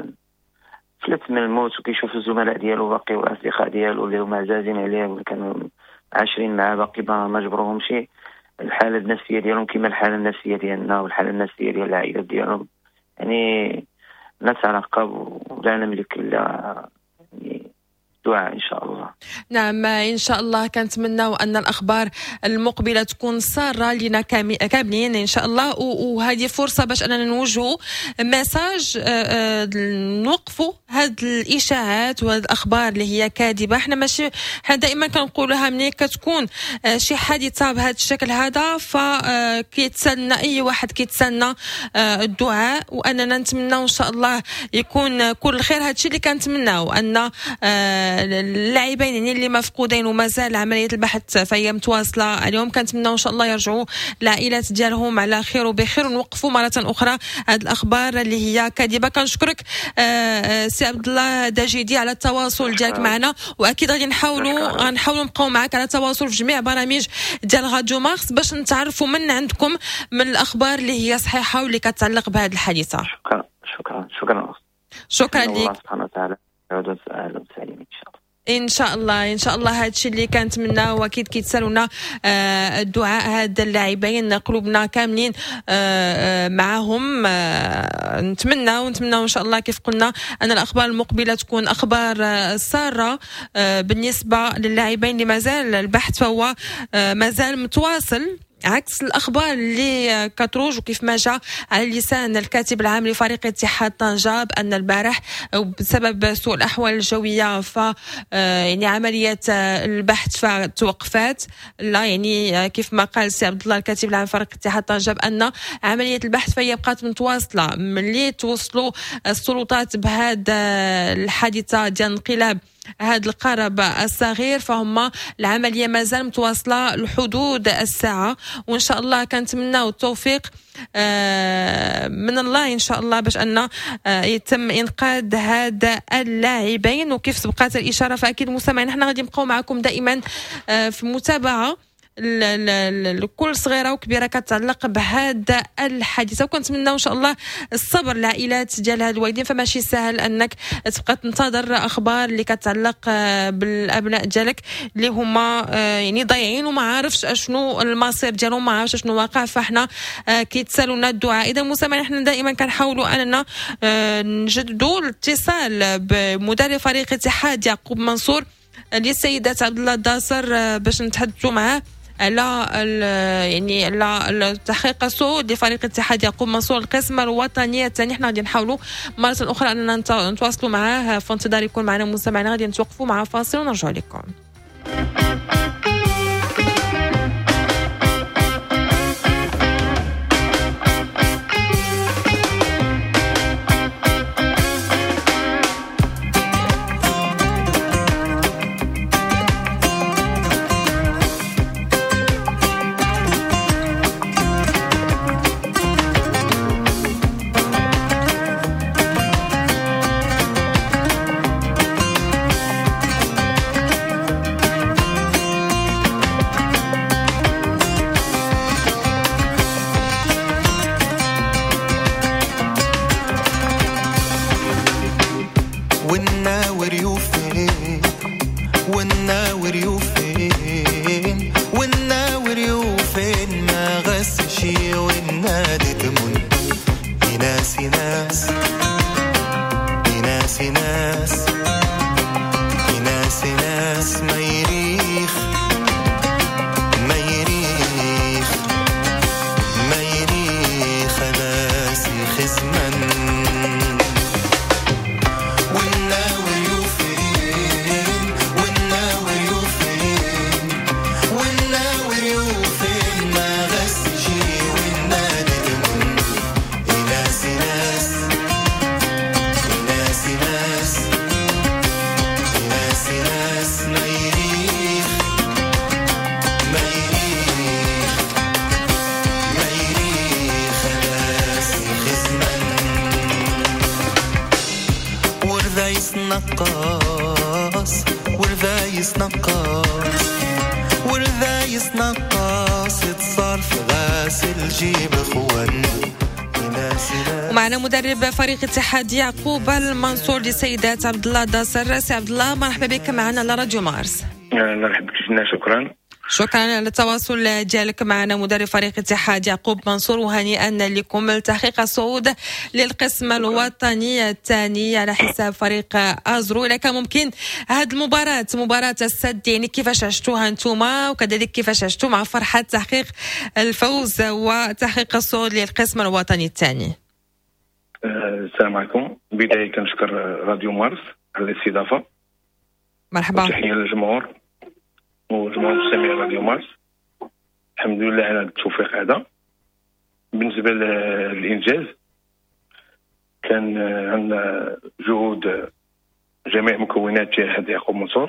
فلت من الموت وكيشوف الزملاء ديالو باقي والأصدقاء ديالو اللي هما عزازين عليه وكانوا عاشرين معاه باقي ما جبروهمش. الحالة النفسية ديالهم كما الحالة النفسية ديالنا والحالة النفسية ديال العائلات ديالهم يعني نترقب ولا نملك إلا يعني دعاء إن شاء الله. نعم إن شاء الله كنتمناو أن الأخبار المقبلة تكون سارة لنا كاملين إن شاء الله، وهذه فرصة باش أننا نوجهوا مساج نوقفوا هاد الإشاعات وهاد الأخبار اللي هي كاذبة. احنا ماشي احنا دائما كنقولها ملي كتكون شي حادثة بهذا الشكل هذا فكيتسنى أي واحد كيتسنى الدعاء، وأننا نتمناو إن شاء الله يكون كل خير. هادشي اللي كنتمناو أن اللاعبين يعني اللي مفقودين ومازال عملية البحث فهي متواصلة عليهم، كنتمناو إن شاء الله يرجعوا العائلات ديالهم على خير وبخير، ونوقفوا مرة أخرى هذه الأخبار اللي هي كاذبة. كنشكرك سي عبد الله داجيدي على التواصل ديالك معنا، وأكيد غادي نحاولوا غنحاولوا نبقاو معك على تواصل في جميع برامج ديال راديو مارس باش نتعرفوا من عندكم من الأخبار اللي هي صحيحة واللي كتعلق بهذه الحادثة. شكرا شكرا شكرا شكرا لك. الله سبحانه وتعالى يعود أهلا وسهلا إن شاء الله. ان شاء الله ان شاء الله هذا الشيء اللي كنتمناه، واكيد كيتسالونا آه الدعاء هاد اللاعبين قلوبنا كاملين آه معهم. آه نتمنى ونتمنى ان شاء الله كيف قلنا ان الاخبار المقبله تكون اخبار آه ساره آه بالنسبه للاعبين اللي مازال البحث فهو آه مازال متواصل، عكس الأخبار اللي كتروج وكيف ما جاء على لسان الكاتب العام لفريق اتحاد طنجة بأن البارح بسبب سوء الأحوال الجوية ف يعني عملية البحث توقفت. لا يعني كيف ما قال سي عبد الله الكاتب العام لفريق اتحاد طنجة بأن عملية البحث فهي بقات متواصلة. ملي توصلوا السلطات بهذا الحادثة ديال انقلاب هذا القارب الصغير فهم العملية مازال متواصلة لحدود الساعة، وإن شاء الله كنتمناو التوفيق من الله إن شاء الله باش أن يتم إنقاذ هذا اللاعبين. وكيف سبقات الإشارة فأكيد المستمعين نحن غادي نبقاو معكم دائما في متابعة لكل صغيرة وكبيرة كتعلق بهذا الحادثة، وكنتمنى إن شاء الله الصبر للعائلات ديال هاد الوالدين. فماشي سهل أنك تبقى تنتظر أخبار اللي كتعلق بالأبناء ديالك اللي هما يعني ضايعين وما عارفش أشنو المصير ديالهم، ما عارفش أشنو واقع. فاحنا كيتسالونا الدعاء. إذا مستمعين احنا دائما كنحاولوا أننا نجددوا الاتصال بمدرب فريق اتحاد يعقوب منصور للسيدة عبد الله الداصر باش نتحدثوا معاه على يعني على التحقيق الصعود لفريق اتحاد يعقوب منصور القسم الوطني الثاني. احنا غادي نحاولوا مرة أخرى أننا نتواصلوا معاه. في انتظار يكون معنا مستمعين غادي نتوقفوا مع فاصل ونرجع لكم. ناسي نقاص والذايس نقاص والذايس نقاص يتصار في غاسل جيب اخوان. ومعنا مدرب فريق اتحاد يعقوب المنصور للسيدات عبد الله داسر. سي عبد الله مرحبا بك معنا على راديو مارس. مرحبا بك جدا، شكرا. شكرا على التواصل ديالك معنا مدرب فريق اتحاد يعقوب منصور، وهنيئا لكم التحقيق الصعود للقسم الوطني الثاني على حساب فريق ازرو. اذا كان ممكن هذه المباراه مباراه السد يعني كيفاش عشتوها انتوما، وكذلك كيفاش عشتوا مع فرحه تحقيق الفوز وتحقيق الصعود للقسم الوطني الثاني؟ السلام عليكم. بدايه كنشكر راديو مارس على الاستضافه. مرحبا. تحيه للجمهور وجمهور مستمعي راديو مارس. الحمد لله على التوفيق هذا. بالنسبه للانجاز كان عندنا جهود جميع مكونات اتحاد يعقوب منصور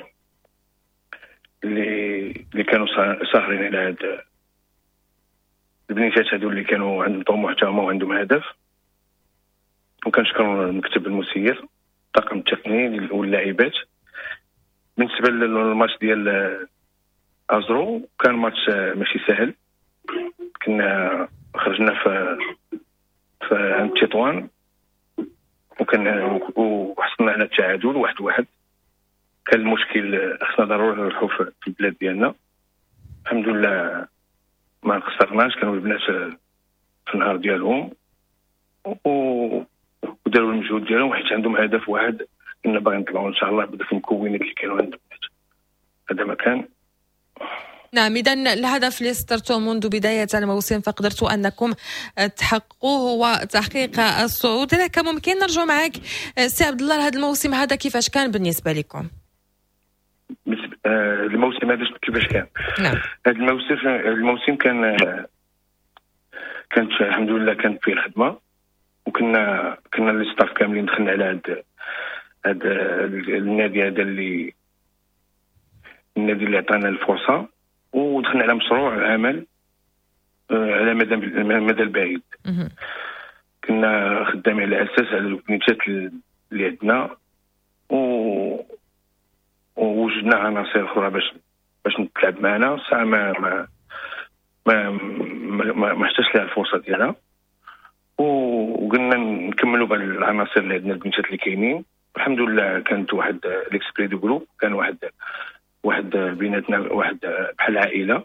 اللي اللي كانوا ساهرين على هذا البنيتات هذو اللي كانوا عندهم طموح تاعهم وعندهم هدف. وكنشكر المكتب المسير الطاقم التقني واللاعبات. بالنسبه للماتش ديال ازرو كان ماتش ماشي سهل. كنا خرجنا في في عند تطوان وكان وحصلنا على التعادل واحد واحد. كان المشكل خصنا ضروري نروحوا في البلاد ديالنا. الحمد لله ما خسرناش، كانوا البنات في النهار ديالهم وداروا المجهود ديالهم حيت عندهم هدف واحد. كنا باغيين نطلعوا ان شاء الله بداك المكونات اللي كانوا عندهم. هذا ما كان. نعم، إذا الهدف اللي سطرتوه منذ بداية الموسم فقدرتوا أنكم تحققوه هو تحقيق الصعود. لكن ممكن نرجع معك سي عبد الله، هذا الموسم هذا كيفاش كان بالنسبة لكم؟ الموسم هذا كيفاش كان؟ نعم. هذا الموسم الموسم كان كانت الحمد لله كانت فيه الخدمة، وكنا كنا الاستاف كاملين دخلنا على هذا هذا النادي هذا اللي النادي اللي عطانا الفرصة، ودخلنا على مشروع عمل على مدى المدى البعيد. كنا خدامين على اساس على البنيتات اللي عندنا ووجدنا عناصر اخرى باش باش تلعب معنا. ساعه ما ما ما ما, ما احتاجش لها الفرصه ديالها، وقلنا نكملوا بالعناصر اللي عندنا البنيتات اللي كاينين. الحمد لله كانت واحد ليكسبري دو جروب، كان واحد واحد بيناتنا واحد بحال عائله.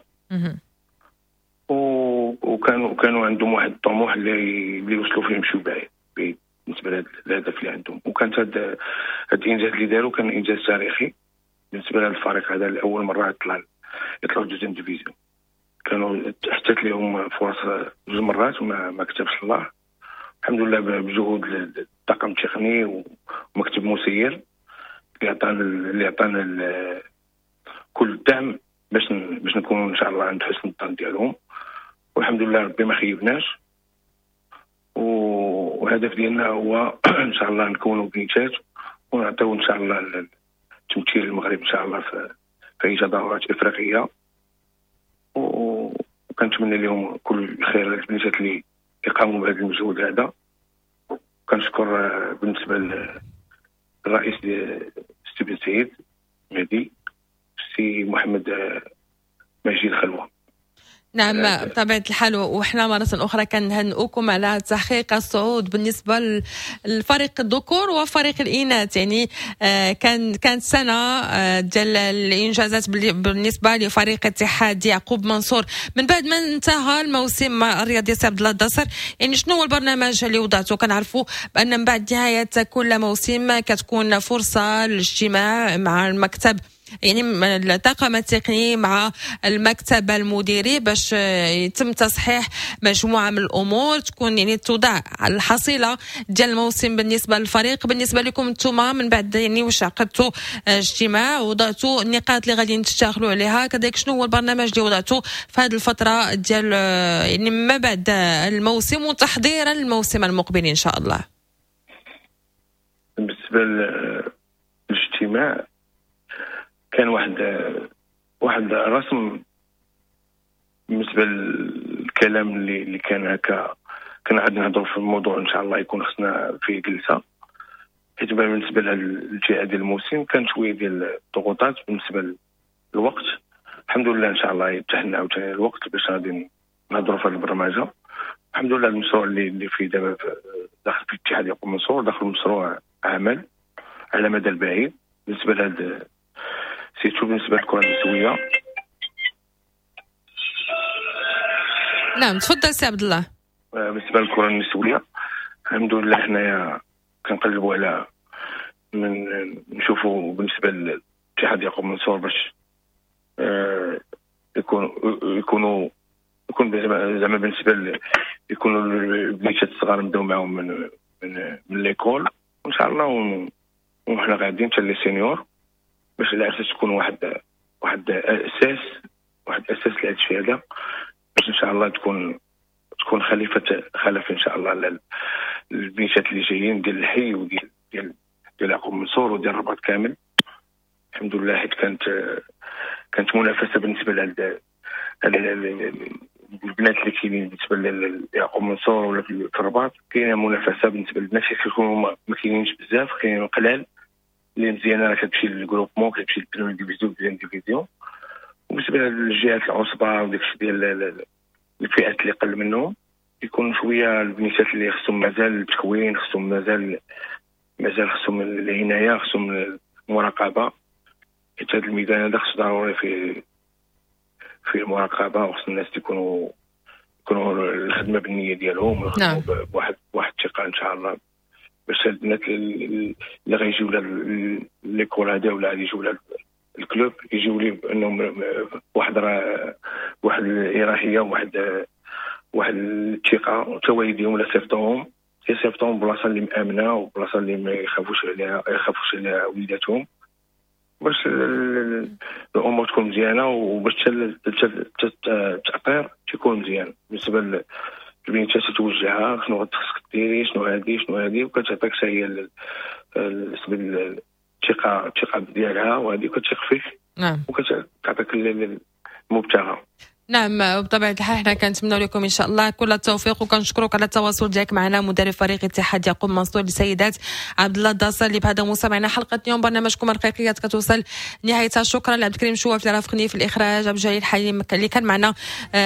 وكانوا كانوا عندهم واحد الطموح اللي اللي وصلوا فيه يمشيو بعيد بالنسبه للهدف اللي عندهم. وكانت هذا هذا الانجاز اللي داروا كان انجاز تاريخي بالنسبه للفريق هذا. لاول مره يطلع يطلعوا دوزيام ديفيزيون. كانوا حتات لهم فرص جوج مرات وما ما كتبش الله. الحمد لله بجهود الطاقم التقني ومكتب مسير اللي عطانا اللي عطانا كل الدعم باش باش نكونوا ان شاء الله عند حسن الظن ديالهم. والحمد لله ربي ما خيبناش. والهدف ديالنا هو ان شاء الله نكونوا بنيتات ونعطيو ان شاء الله تمثيل المغرب ان شاء الله في في اي دورات افريقيه. وكنتمنى لهم كل خير البنيتات اللي يقاموا بهذا المجهود هذا. كنشكر بالنسبه للرئيس سي بن سعيد مهدي سي محمد مجيد خلوه. نعم بطبيعة الحال، وإحنا مرة أخرى كنهنئوكم على تحقيق الصعود بالنسبة للفريق الذكور وفريق الإناث. يعني كان كانت سنة ديال الإنجازات بالنسبة لفريق اتحاد يعقوب منصور. من بعد ما انتهى الموسم الرياضي سي عبد الله داسر، يعني شنو هو البرنامج اللي وضعته؟ كنعرفوا بأن من بعد نهاية كل موسم كتكون فرصة للاجتماع مع المكتب، يعني الطاقم التقني مع المكتب المديري باش يتم تصحيح مجموعة من الأمور تكون يعني توضع الحصيلة ديال الموسم بالنسبة للفريق. بالنسبة لكم انتوما من بعد يعني واش عقدتوا اجتماع وضعتوا النقاط اللي غاديين تشتغلوا عليها؟ كذلك شنو هو البرنامج اللي وضعتوا في هذه الفترة ديال يعني ما بعد الموسم وتحضيرا للموسم المقبل إن شاء الله؟ بالنسبة للاجتماع كان واحد واحد رسم بالنسبه للكلام اللي اللي كان هكا. كنا غادي نهضروا في الموضوع ان شاء الله يكون خصنا فيه جلسه حيت بالنسبه للجهه ديال الموسم كان شويه ديال الضغوطات بالنسبه للوقت. الحمد لله ان شاء الله يتحنا عاوتاني الوقت باش غادي نهضروا في هذه البرمجه. الحمد لله المشروع اللي اللي فيه دابا داخل في الاتحاد يعقوب منصور داخل مشروع عمل على مدى البعيد بالنسبه لهذا سيتو بالنسبه للكره النسويه. نعم تفضل سي عبد الله. بالنسبه للكره النسويه الحمد لله حنايا كنقلبوا على من نشوفوا بالنسبه للاتحاد يعقوب منصور باش آه يكون يكونوا يكون زعما بالنسبه يكونوا البنيات الصغار نبداو معاهم من من من ليكول وان شاء الله وحنا غاديين حتى لي سينيور باش على اساس تكون واحد واحد اساس واحد اساس لهذا الشيء هذا باش ان شاء الله تكون تكون خليفه خلف ان شاء الله البنيات اللي جايين ديال الحي وديال ديال ديال يعقوب منصور وديال الرباط كامل. الحمد لله حيت كانت كانت منافسه بالنسبه لهاد البنات اللي كاينين بالنسبه ليعقوب منصور ولا في الرباط كاينه منافسه بالنسبه للناس اللي كيكونوا ما كاينينش بزاف كاينين قلال اللي مزيانه راه كتمشي للجروبمون كتمشي للبريمير ديفيزيون ديال ديفيزيون. وبالنسبه للجهات العصبه وداكشي ديال الفئات اللي قل منهم يكون شويه البنيتات اللي خصهم مازال التكوين خصهم مازال مازال خصهم العنايه خصهم المراقبه. حيت هذا الميدان هذا خصو ضروري في في المراقبه وخص الناس يكونوا يكونوا الخدمه بالنيه ديالهم نعم. بواحد واحد الثقه ان شاء الله باش البنات اللي غيجيو ليكول هذا ولا غادي يجيو الكلوب يجيو لي بانهم واحد راه واحد الإراحية واحد واحد الثقه توايدهم ولا صيفطوهم يصيفطوهم بلاصه اللي مامنه وبلاصه اللي ما يخافوش عليها يخافوش على وليداتهم باش الامور تكون مزيانه وباش التعطير تكون مزيان. بالنسبه للبنيتات توجهها شنو خصك ديري شنو هادي شنو هادي وكتعطيك هي بالنسبه الثقه الثقه ديالها وهذه كتثق فيك نعم وكتعطيك المبتغى. نعم بطبيعة الحال حنا كنتمنوا لكم ان شاء الله كل التوفيق وكنشكروك على التواصل ديالك معنا مدرب فريق اتحاد يعقوب منصور للسيدات عبد الله الداصر اللي بهذا مستمعنا حلقه اليوم برنامجكم الرقيقيات كتوصل نهايتها. شكرا لعبد الكريم شوف اللي رافقني في الاخراج عبد الجليل حليم اللي كان معنا